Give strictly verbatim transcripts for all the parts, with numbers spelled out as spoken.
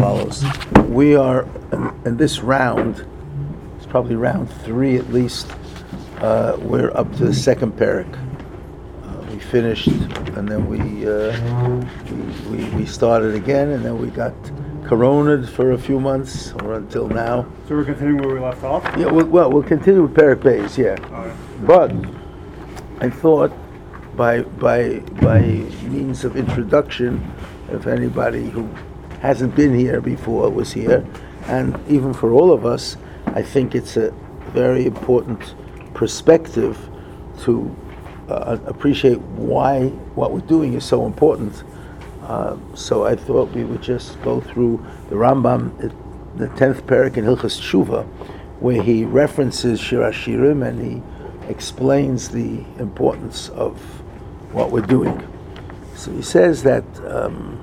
follows. We are in, in this round, it's probably round three at least, uh, we're up to the second parak. Uh, we finished, and then we, uh, we, we we started again, and then we got coroned for a few months, or until now. So we're continuing where we left off? Yeah, well, well we'll continue with parak Beis, yeah. Right. But I thought by by by means of introduction, if anybody who hasn't been here before was here, and even for all of us, I think it's a very important perspective to uh, appreciate why what we're doing is so important. Uh, so I thought we would just go through the Rambam, the tenth parak in Hilchos Tshuva, where he references Shir Hashirim and he explains the importance of what we're doing. So he says that um,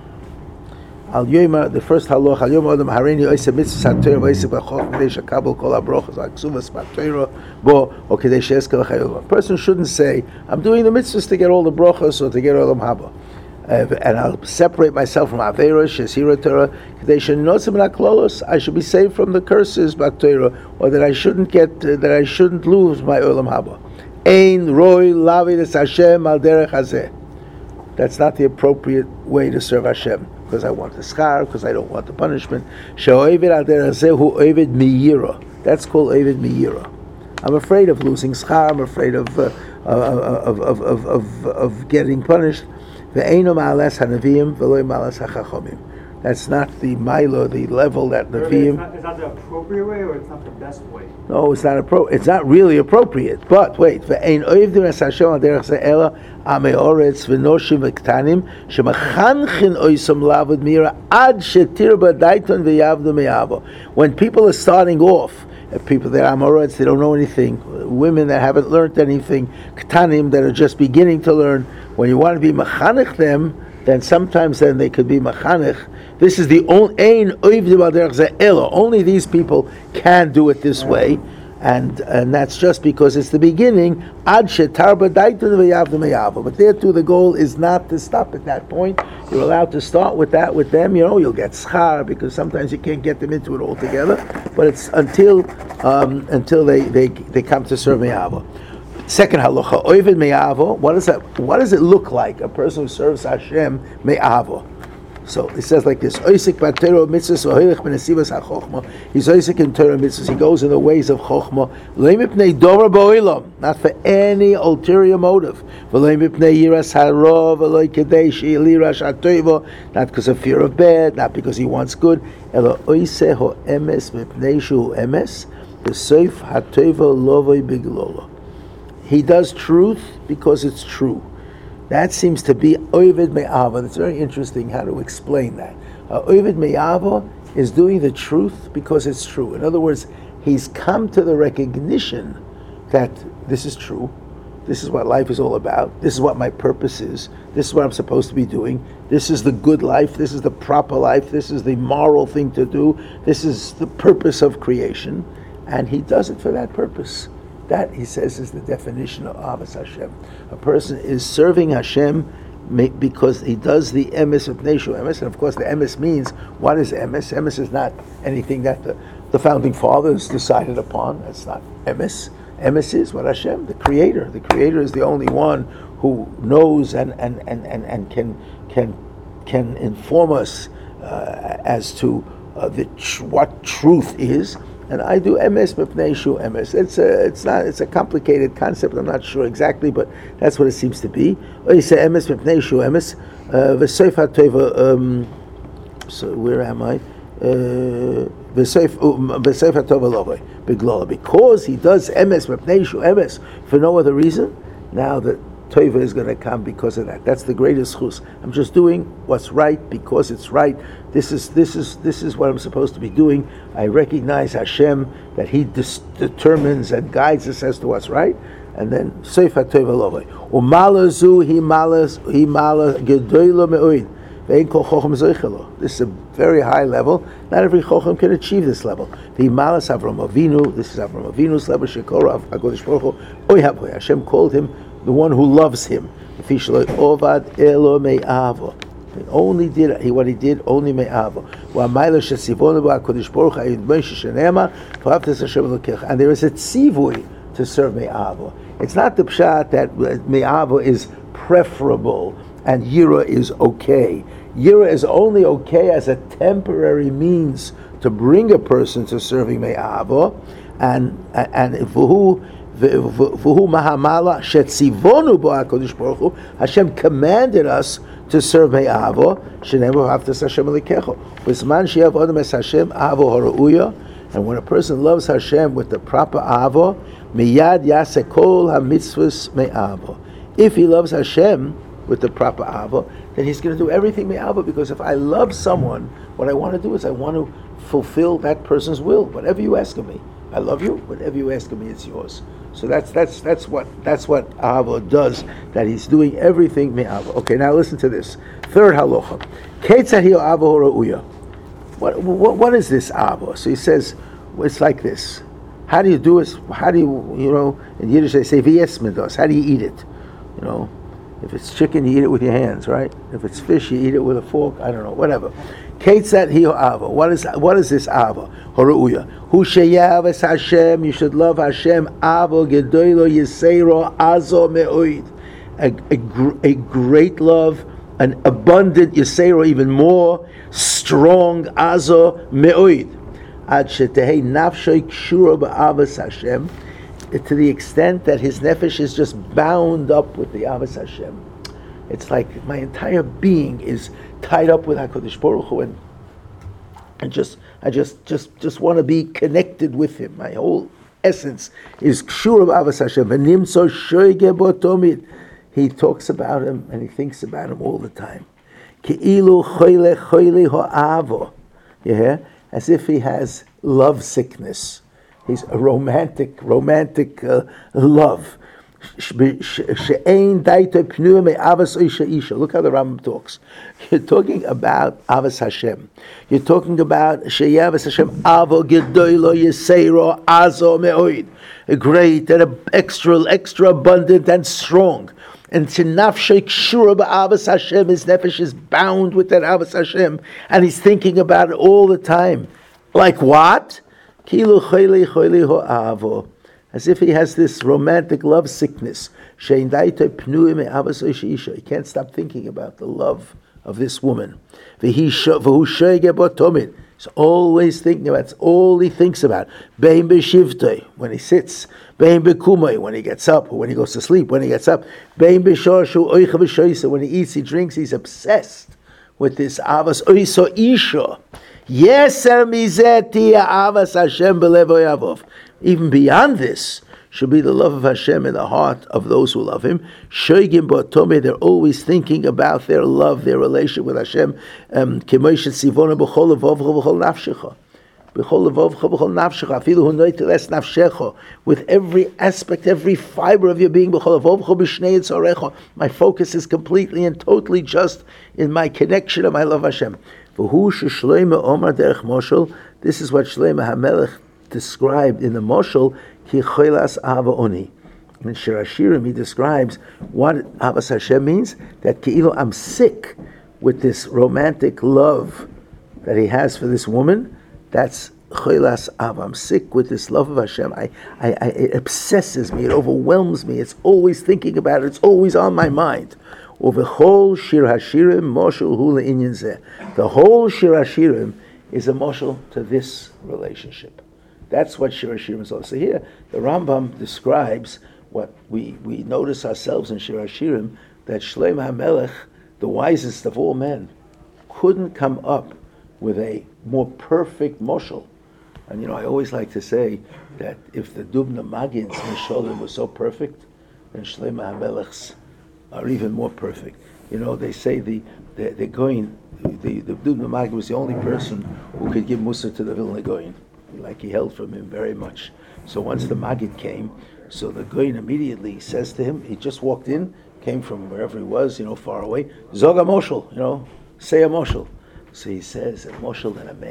Al Yoma, the first halach, Al Yoma Adam Harini Oiseh Mitzvahs HaTorah V'Oiseh B'Chochmah K'dei Shekabel Kol HaBrochos HaKsuvos B'Torah Bo or K'dei She'ezkel Chayil. A person shouldn't say, I'm doing the mitzvahs to get all the brochos or to get Olam Haba. Uh, and I'll separate myself from Averos, Shesira Torah, K'dei She'notzim L'Klolos. I should be saved from the curses B'Torah, or that I shouldn't get, uh, that I shouldn't lose my Olam Haba. Ein Roy Lavid Es Hashem Al Derech Hazeh. That's not the appropriate way to serve Hashem, because I want the schar, because I don't want the punishment. She'oivid al derech hazeh hu oivid miyira. That's called oivid miyira. I'm afraid of losing schar. I'm afraid of uh, of, of, of, of, of getting punished. Ve'eino ma'alas hanavim ve'lo ma'alas hachachomim. That's not the milo, the level that Nevi'im. Is that the appropriate way, or it's not the best way? No, it's not appro- It's not really appropriate. But wait, ve'ein oivdim es Hashem al derech ze ela amei oretz v'noshim v'ktanim shemachanchen oisam lavud mira ad shetirba daiton v'yavdu me'avo. When people are starting off, people that are amoretz, they don't know anything, women that haven't learned anything, ktanim that are just beginning to learn, when you want to be machanech them, then sometimes then they could be machanech. This is the only only these people can do it this way, and and that's just because it's the beginning. Ad shetarba daitun v'yavdu me'avo. But there too, the goal is not to stop at that point. You're allowed to start with that with them. You know, you'll get schar because sometimes you can't get them into it altogether. But it's until um, until they, they they come to serve me'avo. Second halacha, oived me'avo. What does that? What does it look like? A person who serves Hashem me'avo. So it says like this: Oisik b'Torah mitzvahs v'hoilech b'nesivos hachochma. He's oisik in Torah mitzvahs. He goes in the ways of chochma. Lo mipnei dora ba'olam, not for any ulterior motive. V'lo mipnei yiras hara v'lo kedei she'ili rash hatoivo, not because of fear of bad, not because he wants good. Elo oiseh ho emes mipnei shu emes v'soif hatoivo lovoi biglola. He does truth because it's true. That seems to be Oived Me'ava. It's very interesting how to explain that. Uh, Oived Me'ava is doing the truth because it's true. In other words, he's come to the recognition that this is true. This is what life is all about. This is what my purpose is. This is what I'm supposed to be doing. This is the good life. This is the proper life. This is the moral thing to do. This is the purpose of creation. And he does it for that purpose. That, he says, is the definition of Avos Hashem. A person is serving Hashem because he does the emes of Neshu emes, and of course the emes means, what is emes? Emes is not anything that the, the founding fathers decided upon. That's not emes. Emes is what Hashem, the Creator. The Creator is the only one who knows and and, and, and, and can can can inform us uh, as to uh, the tr- what truth is. And I do emes mipnei shu emes. It's a, it's not, it's a complicated concept. I'm not sure exactly, but that's what it seems to be. You say emes mipnei shu emes. V'seif hatova. So where am I? V'seif hatova lovei biglola. Because he does emes mipnei shu emes for no other reason. Now that Tova is going to come because of that. That's the greatest chus. I'm just doing what's right because it's right. This is this is this is what I'm supposed to be doing. I recognize Hashem, that He dis- determines and guides us as to what's right. And then Seif HaTova Lovei Umala Zu Hi Malas Hi Mala Gedoyla Me'oid Ve'en Kol Chochem Zeichelo. This is a very high level. Not every Chochem can achieve this level. The Malas Avram Avinu. This is Avram Avinu's level. Shekora Hakodesh Baruch Hu Oy Hashem called him the one who loves him. He only did he what he did only me'ava. And there is a tzivui to serve me'ava. It's not the pshat that me'ava is preferable and yira is okay. Yira is only okay as a temporary means to bring a person to serving me'ava, and and v'hu v'hu mahamala shetzivonu bo HaKadosh Baruch Hu. Hashem commanded us to serve me'ava. Shenever haftas Hashem elikecho. V'zman she'av adam es Hashem avo hara'uya. And when a person loves Hashem with the proper avo, miyad yaseh kol hamitzvos me'ava. If he loves Hashem with the proper avo, then he's going to do everything me'ava, because if I love someone, what I want to do is I want to fulfill that person's will. Whatever you ask of me, I love you. Whatever you ask of me, it's yours. So that's that's that's what that's what avo does. That he's doing everything me'ava. Okay, now listen to this. Third halacha. Ketzad hi avo ra'uya. What what what is this avo? So he says it's like this. How do you do it? How do you you know in Yiddish they say v'yes medos. How do you eat it? You know. If it's chicken, you eat it with your hands, right? If it's fish, you eat it with a fork. I don't know, whatever. Ketzad hi ava. What is what is this ava? Horuya. Hu sheyav es Hashem. You should love Hashem. Ava gedoylo yiseiro azo me'oid. A, a, a great love, an abundant yiseiro, even more strong azo me'oid. Ad shetehei nafshay kshura ba'avas Hashem. To the extent that his nefesh is just bound up with the Avos Hashem. It's like my entire being is tied up with HaKadosh Baruch Hu, and I just, I just, just, just want to be connected with him. My whole essence is kshur of Avos Hashem. V'nimtzo shoyge bo tomid. He talks about him and he thinks about him all the time. Ki'ilu choyle choyle ho'avo. You hear? As if he has love sickness. He's a romantic, romantic uh, love. Look how the Rambam talks. You're talking about Avos Hashem. You're talking about Sheyavos Hashem Avo Gedoylo Yiseiro Azo Me'oid. A great and a extra, extra abundant and strong. And Tinafshek Shura Ba'avos Hashem, his nefesh is bound with that Avos Hashem, and he's thinking about it all the time. Like what? As if he has this romantic love sickness. He can't stop thinking about the love of this woman. He's always thinking about it. It's all he thinks about. When he sits, when he gets up, or when he goes to sleep, when he gets up. When he eats, he drinks, he's obsessed with this avas oiso isha. Even beyond this should be the love of Hashem in the heart of those who love Him. They're always thinking about their love, their relationship with Hashem. Um, with every aspect, every fiber of your being. My focus is completely and totally just in my connection of my love Hashem. This is what Shlomo HaMelech described in the Moshel, Ki Cholas Ava Oni. In Shir Hashirim, he describes what Avos Hashem means, that Ki'ilu, I'm sick with this romantic love that he has for this woman. That's Cholas Ava. I'm sick with this love of Hashem. I, I, I, it obsesses me, it overwhelms me, it's always thinking about it, it's always on my mind. Uvechol Shir Hashirim Moshel Hu Le'inyan Zeh. The whole Shir Hashirim is a moshel to this relationship. That's what Shir Hashirim is all. So here, the Rambam describes what we, we notice ourselves in Shir Hashirim, that Shlomo HaMelech, the wisest of all men, couldn't come up with a more perfect moshel. And you know, I always like to say that if the Dubna Magin's Misholim was so perfect, then Shlomo HaMelech's are even more perfect. You know, they say the the, the Goyin, the the Dubna Magid was the only person who could give Musa to the Vilna Goyin. Like he held from him very much. So once the Magid came, so the Goyin immediately says to him, he just walked in, came from wherever he was, you know, far away, Zog a Moshel, you know, say a Moshel. So he says, a Moshel and a man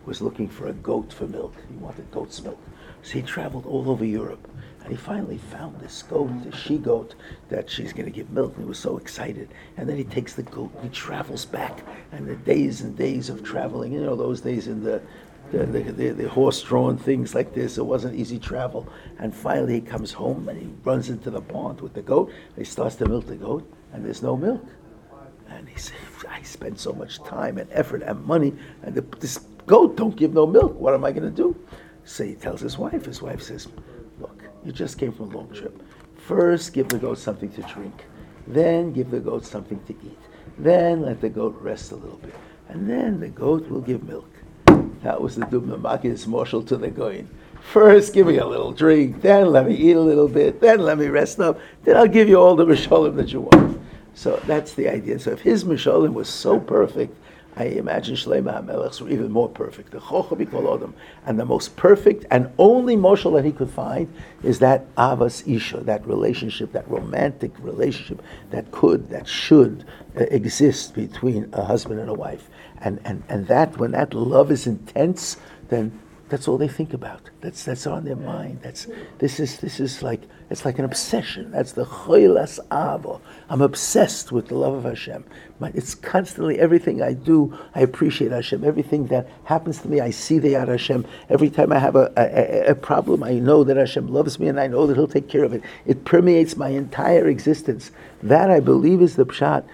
was looking for a goat for milk. He wanted goat's milk. So he traveled all over Europe. And he finally found this goat, this she-goat, that she's going to give milk. And he was so excited. And then he takes the goat and he travels back. And the days and days of traveling, you know, those days in the the, the, the, the horse-drawn things like this, it wasn't easy travel. And finally he comes home and he runs into the pond with the goat. And he starts to milk the goat, and there's no milk. And he said, I spent so much time and effort and money, and the, this goat don't give no milk. What am I going to do? So he tells his wife. His wife says, look, you just came from a long trip. First, give the goat something to drink. Then give the goat something to eat. Then let the goat rest a little bit. And then the goat will give milk. That was the Dubna Makis marshal to the goyim. First, give me a little drink. Then let me eat a little bit. Then let me rest up. Then I'll give you all the mishalim that you want. So that's the idea. So if his mishalim was so perfect, I imagine Shlomo HaMelech's were even more perfect. The Chochah B'Kol Adam, and the most perfect and only moshel that he could find is that Avas Isha, that relationship, that romantic relationship that could, that should uh, exist between a husband and a wife. And, and and that, when that love is intense, then that's all they think about. That's that's on their mind. That's this is this is like it's like an obsession. That's the choilas avo. I'm obsessed with the love of Hashem. My, it's constantly everything I do. I appreciate Hashem. Everything that happens to me, I see the Yad Hashem. Every time I have a, a, a problem, I know that Hashem loves me, and I know that He'll take care of it. It permeates my entire existence. That I believe is the pshat.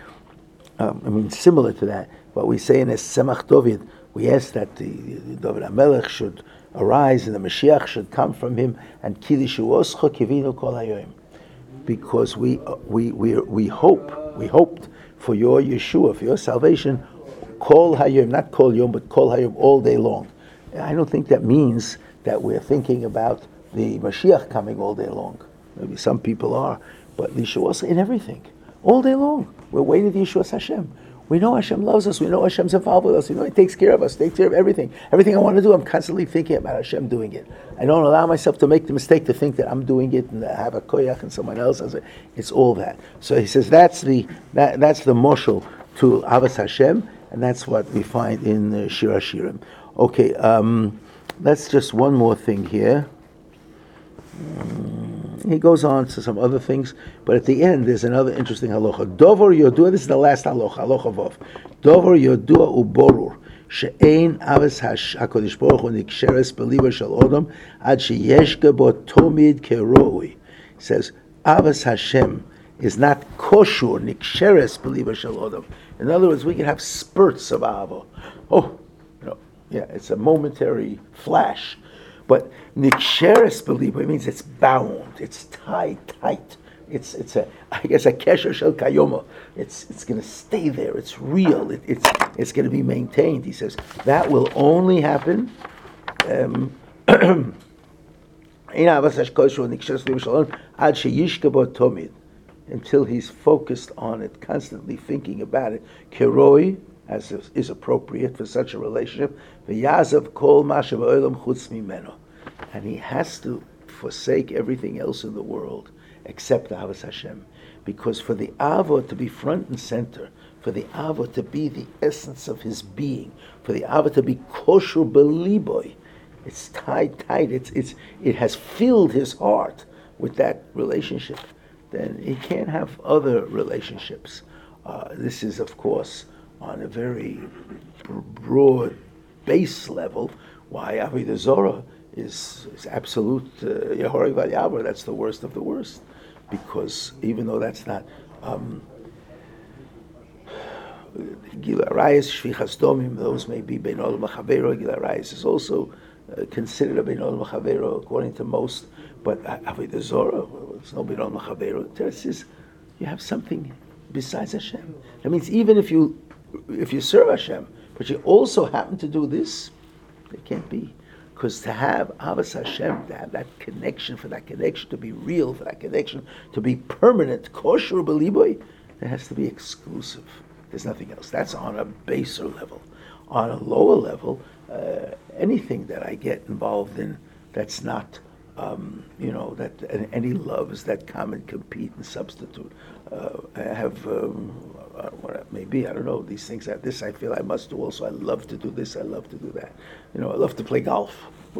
Um, I mean, similar to that, what we say in a Semach David. We ask that the, the David HaMelech should arise and the Mashiach should come from him, and Kilishuoscha Kivinu Kol Hayoim, because we we we we hope we hoped for your Yeshua, for your salvation, Kol Hayom, not Kol Yom, but Kol Hayom, all day long. I don't think that means that we're thinking about the Mashiach coming all day long. Maybe some people are, but Yeshua in everything, all day long. We're waiting for Yeshua Hashem. We know Hashem loves us. We know Hashem's involved with us. We know He takes care of us, takes care of everything. Everything I want to do, I'm constantly thinking about Hashem doing it. I don't allow myself to make the mistake to think that I'm doing it and I have a koyach and someone else does it. It's all that. So he says that's the that, that's the moshel to Avas Hashem, and that's what we find in uh, Shir HaShirim. Okay, um, that's just one more thing here. Um, He goes on to some other things, but at the end there's another interesting halacha. Dover Yodua, this is the last halacha, halacha Vav. Dover Yodua uborur she'ein avas HaKadosh Baruch Hu niksheres beliva shel odom ad sheyeshka bo tomid keroi. He says avas Hashem is not koshur niksheres beliva shel odom. In other words, we can have spurts of ava. Oh, you know, yeah, it's a momentary flash. But niksheres beliba means it's bound, it's tied tight. It's it's a I guess a kesher shel kayoma. It's it's going to stay there. It's real. It, it's it's going to be maintained. He says that will only happen. Um, until he's focused on it, constantly thinking about it. Keroi, as is appropriate for such a relationship, v'yazav kol mashav olam chutz mimeno, and he has to forsake everything else in the world except Avos Hashem, because for the Avo to be front and center, for the Avo to be the essence of his being, for the Avo to be kosher beliboy, it's tied tight. It's it's it has filled his heart with that relationship. Then he can't have other relationships. Uh, this is, of course, on a very broad base level, why Avodah Zorah is, is absolute Yehorai V'Yavar. That's the worst of the worst, because even though that's not um, Gil Arayis, Shvichas Domim, those may be Bein Olam V'Chavero. Gil Arayis is also uh, considered a Bein Olam V'Chavero according to most, but Avodah Zorah, well, it's no Bein Olam V'Chavero. This is, you have something besides Hashem. That means even if you if you serve Hashem, but you also happen to do this, it can't be. Because to have Avos Hashem, to have that connection, for that connection to be real, for that connection to be permanent, kosher beliboy, it has to be exclusive. There's nothing else. That's on a baser level. On a lower level, uh, anything that I get involved in that's not um, you know, that and any loves that come and compete and substitute. Uh, I have, um, uh, what it may be, I don't know, these things. That this I feel I must do also. I love to do this, I love to do that. You know, I love to play golf.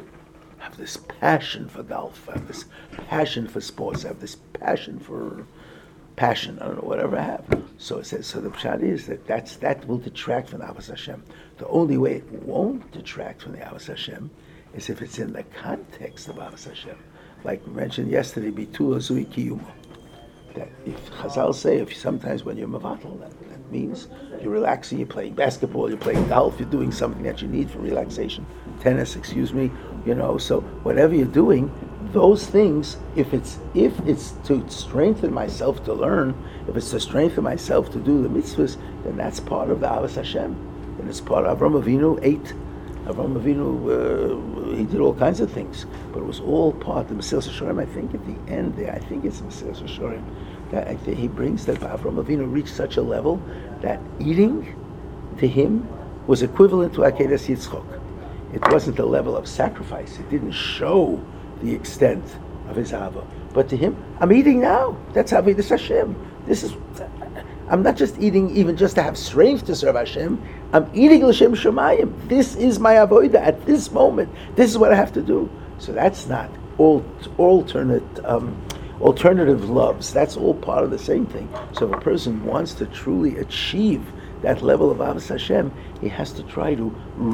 I have this passion for golf. I have this passion for sports. I have this passion for passion. I don't know, whatever I have. So it says, so the pshat is that that's, that will detract from the Avos Hashem. The only way it won't detract from the Avos Hashem is if it's in the context of Avos Hashem. Like we mentioned yesterday, Bitul Zui Kiyuma. That if Chazal say, if sometimes when you're Mavatal, that, that means you're relaxing, you're playing basketball, you're playing golf, you're doing something that you need for relaxation. Tennis, excuse me, you know, so whatever you're doing, those things, if it's if it's to strengthen myself to learn, if it's to strengthen myself to do the mitzvahs, then that's part of the Avos Hashem. And it's part of Avraham Avinu ate. Avraham Avinu, uh, he did all kinds of things, but it was all part of the Mesilas Yesharim. I think at the end there, I think it's Mesilas Yesharim, that I think he brings that Avraham Avinu reached such a level that eating to him was equivalent to Akedas Yitzchok. It wasn't the level of sacrifice. It didn't show the extent of his Ava. But to him, I'm eating now. That's Avodas Hashem. This is, I'm not just eating even just to have strength to serve Hashem. I'm eating L'Shem Shemayim. This is my avodah at this moment. This is what I have to do. So that's not all alternate um, alternative loves. That's all part of the same thing. So if a person wants to truly achieve that level of Avos Hashem, he has to try to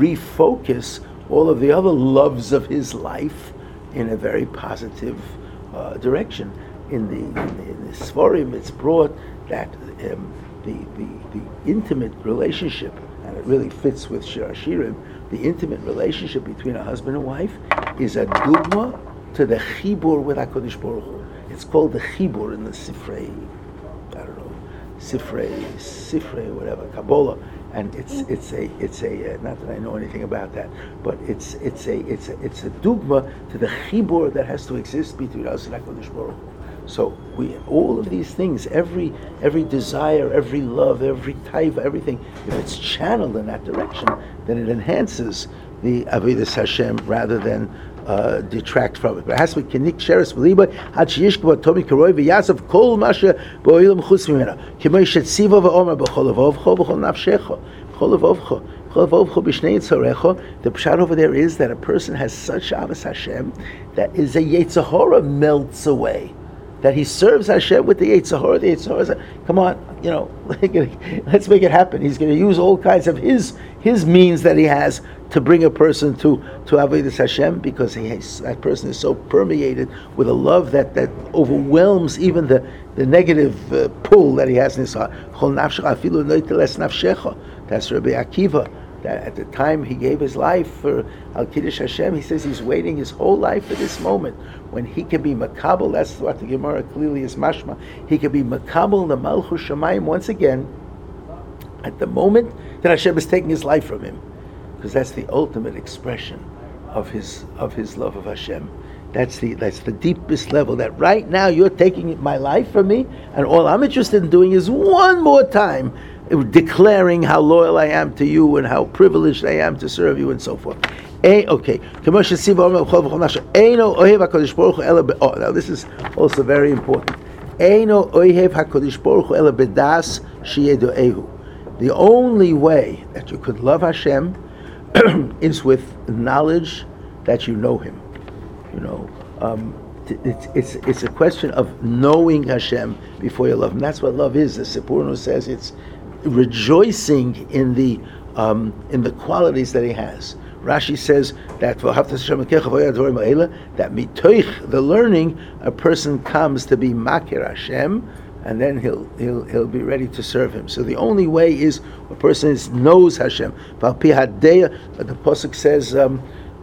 refocus all of the other loves of his life in a very positive uh, direction. In the, in the, in the Sforim, it's brought that um, the, the the intimate relationship, and it really fits with Shir Hashirim, the intimate relationship between a husband and wife is a dugma to the chibur with HaKadosh Baruch Hu. It's called the chibur in the Sifrei, I don't know, Sifrei, Sifrei, whatever, Kabbalah, and it's it's a it's a uh, not that I know anything about that, but it's it's a it's a it's a dugma to the chibur that has to exist between us and HaKadosh Baruch Hu. So we all of these things, every every desire, every love, every taiva, everything, if it's channeled in that direction, then it enhances the Avodas Hashem rather than uh, detract from it. But it has to be kinik sheres b'liba had sheyish k'va tomi karoi v'yasav kol masha b'oilam chutz mimena k'may shetziva v'omer b'chol avovcho b'chol nafshecho b'chol avovcho b'chol avovcho b'shnei yitzarecho. The pshat over there is that a person has such Avos Hashem that is a Yetzer Hara melts away. That he serves Hashem with the Yetzer Hara. The Yetzer Hara is, come on, you know, let's make it happen. He's going to use all kinds of his his means that he has to bring a person to to Avodas Hashem, because he has, that person is so permeated with a love that, that overwhelms even the, the negative uh, pull that he has in his heart. That's Rabbi Akiva. That at the time he gave his life for Al Kiddush Hashem, he says he's waiting his whole life for this moment when he can be makabel. That's what the Gemara clearly is mashma. He can be makabel the Malchus Shamayim once again at the moment that Hashem is taking his life from him, because that's the ultimate expression of his of his love of Hashem. That's the that's the deepest level. That right now you're taking my life from me, and all I'm interested in doing is one more time declaring how loyal I am to you and how privileged I am to serve you and so forth. Okay. Oh, now this is also very important. The only way that you could love Hashem is with knowledge that you know Him. You know, um, it's it's it's a question of knowing Hashem before you love Him. That's what love is. The Sipurno says it's rejoicing in the um, in the qualities that He has. Rashi says that that mitoich the learning, a person comes to be makir Hashem, and then he'll he'll he'll be ready to serve Him. So the only way is a person is, knows Hashem. The pasuk says, um,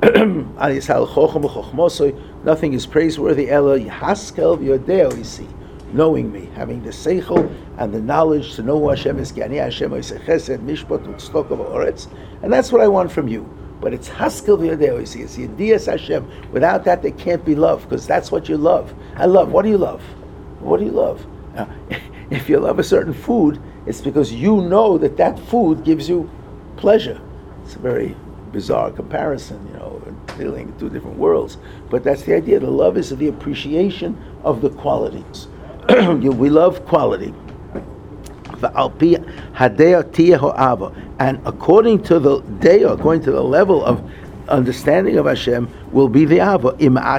nothing is praiseworthy ela haskel v'yodeo. You see, knowing me, having the seichel and the knowledge to know who Hashem is. And that's what I want from you. But it's haskel v'yodeo. You see, it's yediyas Hashem. Without that, there can't be love, because that's what you love. I love. What do you love? What do you love? Now, if you love a certain food, it's because you know that that food gives you pleasure. It's a very bizarre comparison, you know, dealing in two different worlds. But that's the idea. The love is the appreciation of the qualities. We love quality. And according to the day, according to the level of understanding of Hashem, will be the ava.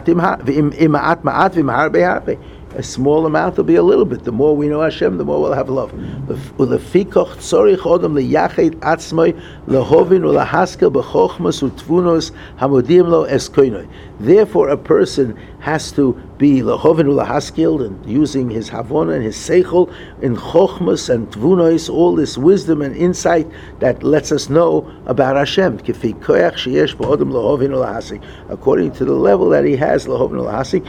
A small amount will be a little bit. The more we know Hashem, the more we'll have love. Therefore, a person has to be lahovin ulahaskil, and using his havona and his seichel in chochmas and tvunos, all this wisdom and insight that lets us know about Hashem. According to the level that he has, lahovin ulahasik,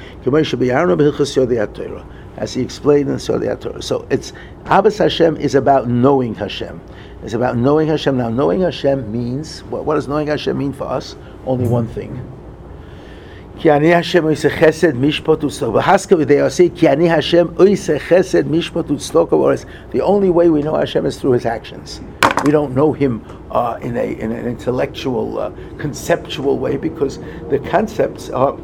as he explained in Sodei Torah. So it's Abbas Hashem is about knowing Hashem. It's about knowing Hashem. Now, knowing Hashem means, what, what does knowing Hashem mean for us? Only one thing. Ki ani Hashem oiseh chesed mishpat u'tzedakah. V'haska v'dei say Ki ani Hashem oiseh chesed mishpat u'tzedakah. The only way we know Hashem is through His actions. We don't know Him uh, in a in an intellectual, uh, conceptual way, because the concepts are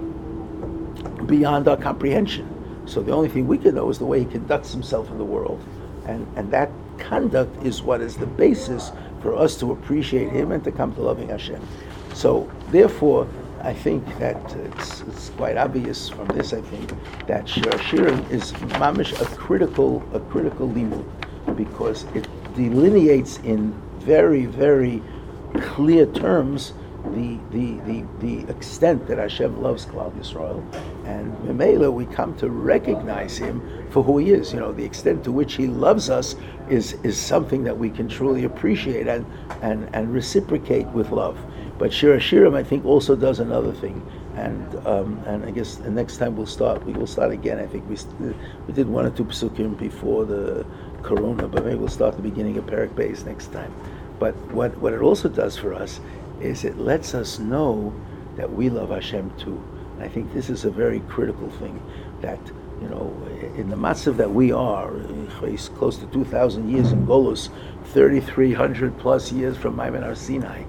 beyond our comprehension. So the only thing we can know is the way He conducts Himself in the world, and and that conduct is what is the basis for us to appreciate Him and to come to loving Hashem. So therefore, I think that it's, it's quite obvious from this, I think, that Shir Hashirim is mamish a critical, a critical limud, because it delineates in very, very clear terms the the, the, the extent that Hashem loves Klal Yisrael, and Memela we come to recognize Him for who He is. You know, the extent to which He loves us is is something that we can truly appreciate and and, and reciprocate with love. But Shir Hashirim, I think, also does another thing, and um, and I guess the next time we'll start, we will start again. I think we st- we did one or two psukim before the Corona, but maybe we'll start the beginning of Perek Beis next time. But what what it also does for us is it lets us know that we love Hashem too. And I think this is a very critical thing, that, you know, in the matzav that we are, close to two thousand years in Golus, thirty-three hundred plus years from Maimon Har Sinai,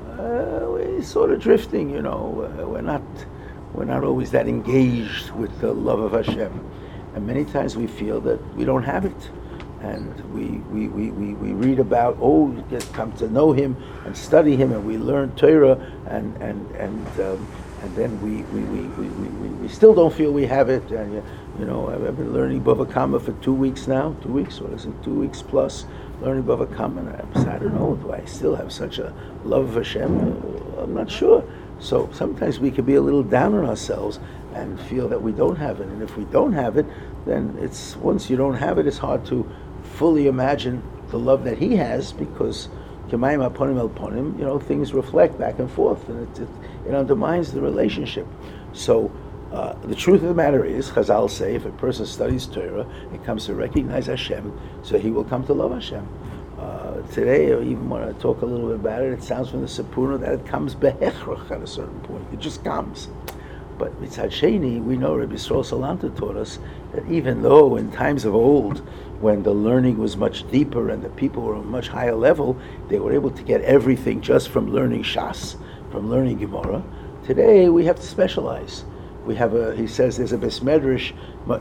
uh, we're sort of drifting, you know, uh, we're not we're not always that engaged with the love of Hashem. And many times we feel that we don't have it. And we, we, we, we, we read about, oh, you get come to know Him and study Him, and we learn Torah, and and and um, and then we we, we, we, we we we still don't feel we have it. And you know, I've been learning Bava Kama for two weeks now, two weeks, what is it, two weeks plus, learning Bava Kama, and I, I don't know, do I still have such a love of Hashem? I'm not sure. So sometimes we can be a little down on ourselves and feel that we don't have it, and if we don't have it, then it's, once you don't have it, it's hard to fully imagine the love that He has, because Kemayim Aponim El Ponim, you know, things reflect back and forth, and it, it, it undermines the relationship. So uh, the truth of the matter is, Chazal say, if a person studies Torah, it comes to recognize Hashem, so he will come to love Hashem. Uh, today, I even want to talk a little bit about it. It sounds from the Sipurno that it comes behechrach at a certain point. It just comes. But Mitzad Sheni, we know Rabbi Yisrael Salanta taught us that even though in times of old, when the learning was much deeper and the people were on a much higher level, they were able to get everything just from learning Shas, from learning Gemara. Today, we have to specialize. We have a, he says there's a Beis Medrash,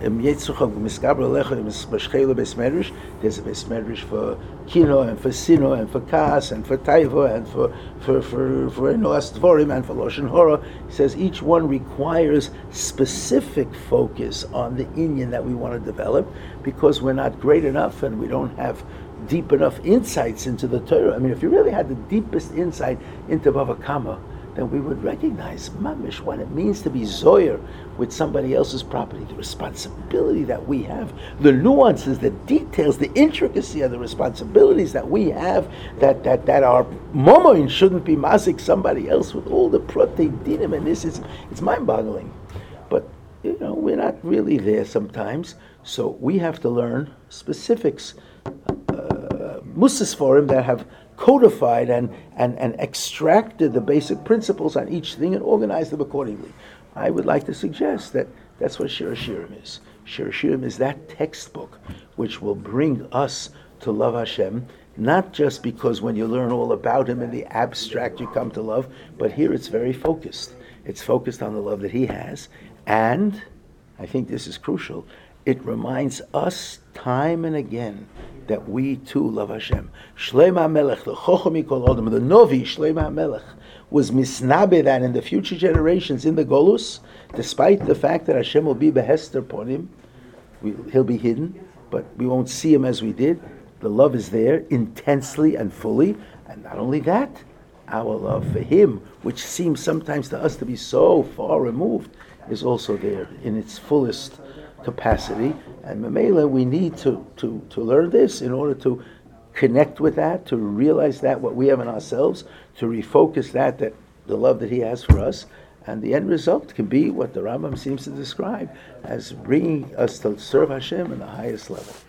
there's a Beis Medrash for Kino and for Sino and for Kas and for Taiva and for for for for Noas Dvorim and for Loshen Hora. He says each one requires specific focus on the inyan that we want to develop, because we're not great enough and we don't have deep enough insights into the Torah. I mean, if you really had the deepest insight into Bava Kama, then we would recognize mamish what it means to be zoyer with somebody else's property, the responsibility that we have, the nuances, the details, the intricacy of the responsibilities that we have, that that that our momoin shouldn't be mazik somebody else with all the protei dinim, and this is, it's mind-boggling. But you know, we're not really there sometimes, so we have to learn specifics, uh, musas for him that have codified and, and, and extracted the basic principles on each thing and organized them accordingly. I would like to suggest that that's what Shir Hashirim is. Shir Hashirim is that textbook which will bring us to love Hashem not just because when you learn all about him in the abstract you come to love, but here it's very focused. It's focused on the love that he has, and I think this is crucial. It reminds us time and again that we too love Hashem. Shlomo HaMelech, the Chochem Mikol Adam, the Novi Shlomo HaMelech, was misnabe that in the future generations in the Golus, despite the fact that Hashem will be behester upon him, we, he'll be hidden, but we won't see him as we did. The love is there intensely and fully, and not only that, our love for him, which seems sometimes to us to be so far removed, is also there in its fullest capacity. And Mamela, we need to, to, to learn this in order to connect with that, to realize that what we have in ourselves, to refocus that, that the love that he has for us, and the end result can be what the Rambam seems to describe as bringing us to serve Hashem in the highest level.